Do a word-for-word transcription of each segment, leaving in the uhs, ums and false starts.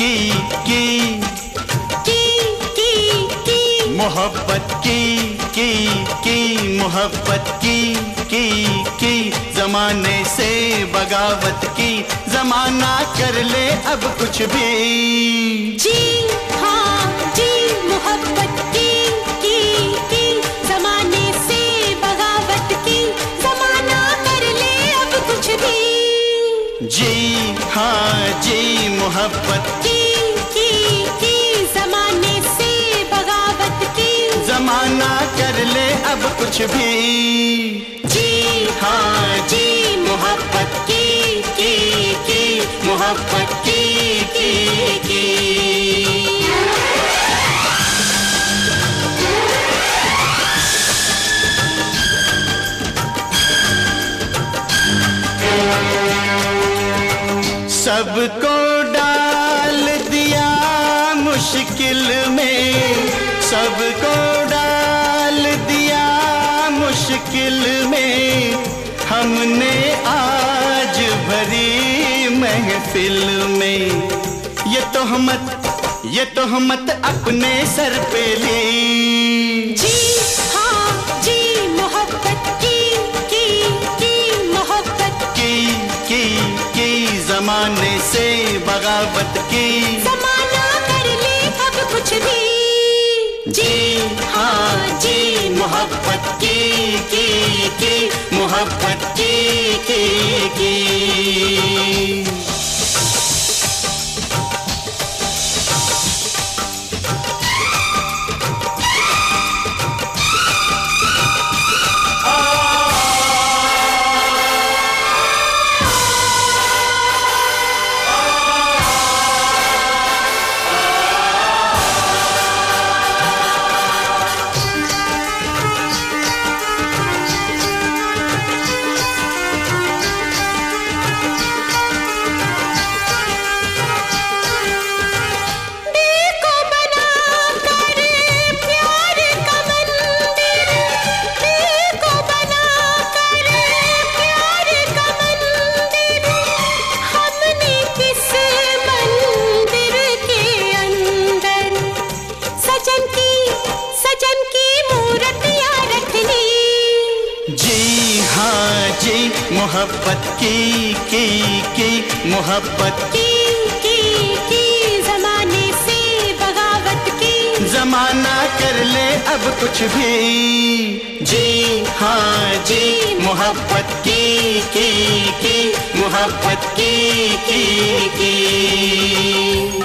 की की की की की मोहब्बत की की की मोहब्बत की की की जमाने से बगावत की जमाना कर ले अब कुछ भी। जी हाँ जी मोहब्बत की की की जमाने से बगावत की जमाना कर ले अब कुछ भी। जी हाँ जी मोहब्बत की की की जमाने से बगावत की जमाना कर ले अब कुछ भी। जी हाँ जी मोहब्बत की की की मोहब्बत की की की सबको डाल दिया मुश्किल में, सबको डाल दिया मुश्किल में, हमने आज भरी महफिल में ये तोहमत ये तोहमत अपने सर पे ली। जी हाँ जी मोहब्बत की की की मोहब्बत की की की जमाने से बगावत की जमाना कर ले अब कुछ भी। जी हाँ जी मोहब्बत की की की मोहब्बत की की की मोहब्बत की की की मोहब्बत की की की जमाने से बगावत की जमाना कर ले अब कुछ भी। जी हाँ जी मोहब्बत की की की मोहब्बत की की की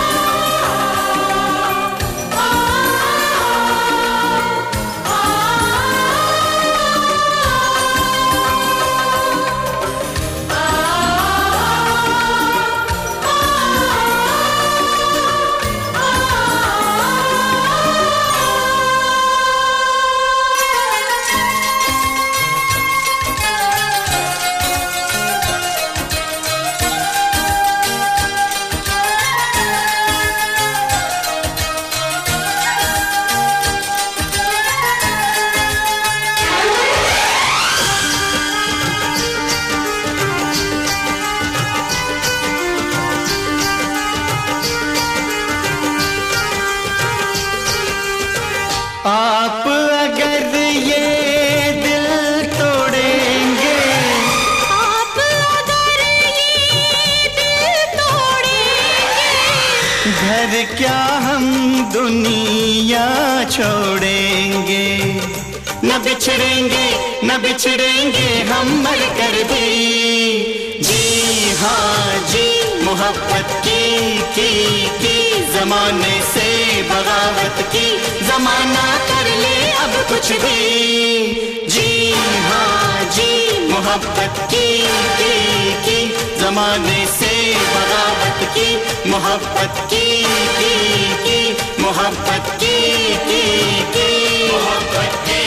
आप अगर ये दिल तोड़ेंगे, आप अगर ये दिल तोड़ेंगे, घर क्या हम दुनिया छोड़ेंगे। न बिछड़ेंगे न बिछड़ेंगे हम मर कर भी। जी हाँ जी मोहब्बत की की की जमाने से बगावत की जमाना कर ले अब कुछ भी। जी हाँ जी मोहब्बत की की की जमाने से बगावत की मोहब्बत की की की मोहब्बत की की की मोहब्बत की